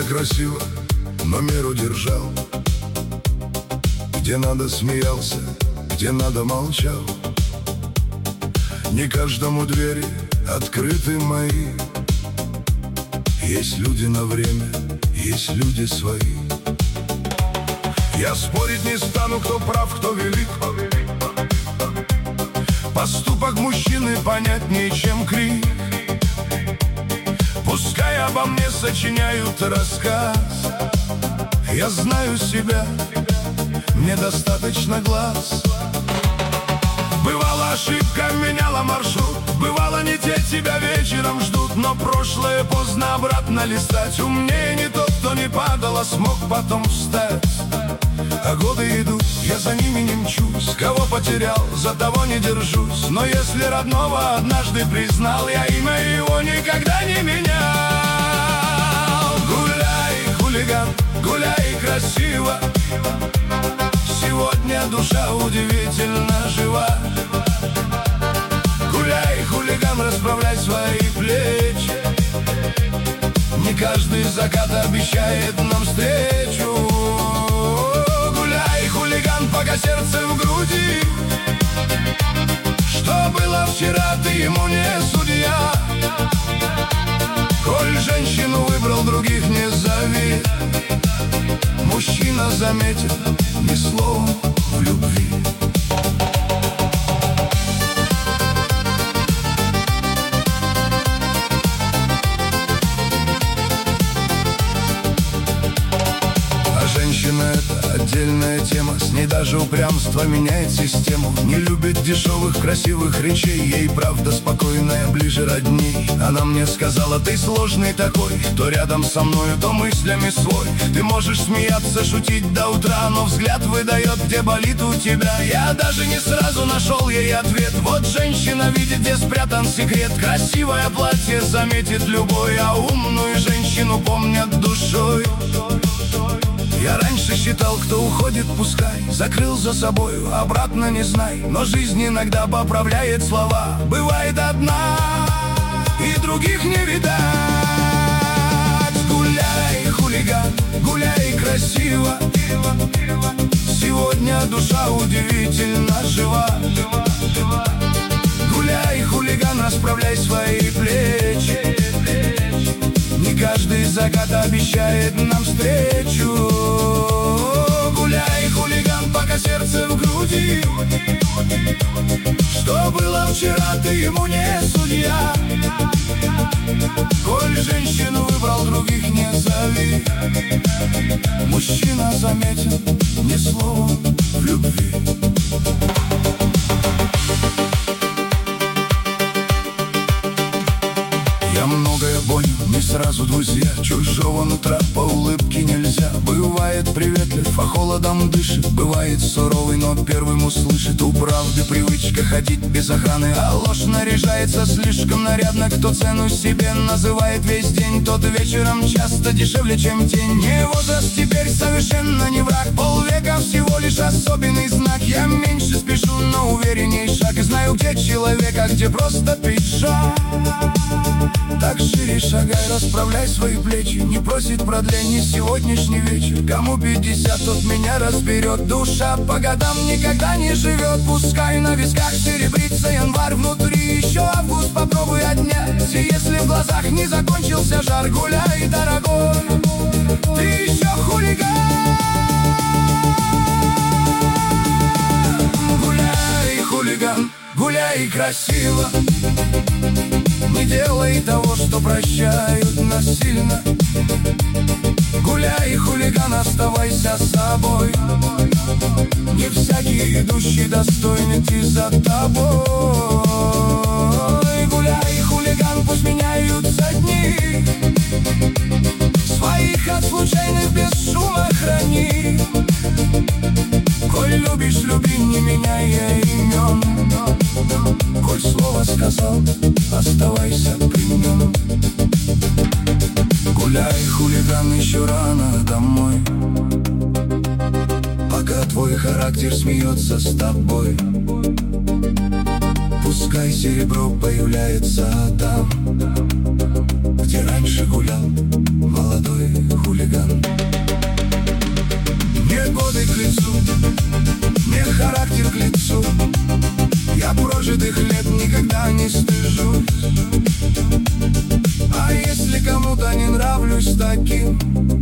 красиво, но меру держал. Где надо смеялся, где надо молчал. Не каждому двери открыты мои. Есть люди на время, есть люди свои. Я спорить не стану, кто прав, кто велик. Поступок мужчины понятнее, чем крик. Пускай обо мне сочиняют рассказ. Я знаю себя, мне достаточно глаз. Бывало, ошибка меняла маршрут. Бывало, не те тебя вечером ждут. Но прошлое поздно обратно листать. Умнее не тот, кто не падал, а смог потом встать. А годы идут, я за ними не мчусь. Кого потерял, за того не держусь. Но если родного однажды признал, я имя его никогда не менял. Гуляй, хулиган, гуляй красиво. Сегодня душа удивительно жива. Гуляй, хулиган, расправляй свои плечи. Не каждый закат обещает нам встречу. Гуляй, хулиган, пока сердце в груди. Что было вчера, ты ему не судья. Коль женщину выбрал, других не зови. Мужчина заметит ни слова в любви. Женщина — это отдельная тема. С ней даже упрямство меняет систему. Не любит дешевых красивых речей. Ей правда спокойная ближе родней. Она мне сказала: ты сложный такой. То рядом со мною, то мыслями свой. Ты можешь смеяться, шутить до утра, но взгляд выдает, где болит у тебя. Я даже не сразу нашел ей ответ. Вот женщина видит, где спрятан секрет. Красивое платье заметит любой, а умную женщину помнят душой. Я раньше считал, кто уходит, пускай. Закрыл за собою, обратно не знай. Но жизнь иногда поправляет слова. Бывает одна, и других не видать. Гуляй, хулиган, гуляй красиво. Сегодня душа удивительно жива. Гуляй, хулиган, расправляй свои плечи. Не каждый закат обещает нам встречу. Гуляй, хулиган, пока сердце в груди. Что было вчера, ты ему не судья. Коль женщину выбрал, других не зови. Мужчина заметен ни словом в любви. Я многое понял, не сразу, друзья. Чужого нутра по улыбке нельзя. Бывает приветлив, а холодом дышит. Бывает суровый, но первым услышит. У правды привычка ходить без охраны, а ложь наряжается слишком нарядно. Кто цену себе называет весь день, тот вечером часто дешевле, чем тень. Не возраст теперь совершенно не враг. Полвека всего лишь особенный знак. Я меньше спешу, но уверенней шаг. И знаю, где человек, а где просто пиджак. Так шире шагай, расправляй свои плечи. Не просит продления сегодняшний вечер. Кому 50, тот меня разберет. Душа по годам никогда не живет. Пускай на висках серебрится январь. Внутри еще август, попробуй отнять. Если в глазах не закончился жар. Гуляй, дорогой, ты еще хулиган. Гуляй, хулиган, гуляй красиво. Не делай того, что прощают насильно. Гуляй, хулиган, оставайся собой. Не всякий идущий достоин идти за тобой. Гуляй, хулиган, пусть меняются дни. Своих от случайных без шума храни. Коль любишь, люби, не меняя имен. Коль слово сказал, оставайся при нем. Гуляй, хулиган, еще рано домой. Пока твой характер смеется с тобой. Пускай серебро появляется там, где раньше гулял молодой хулиган. хулиган. Мне годы к лицу, мне характер к лицу, я прожитых лет никогда не стыжусь. А если кому-то не нравлюсь таким,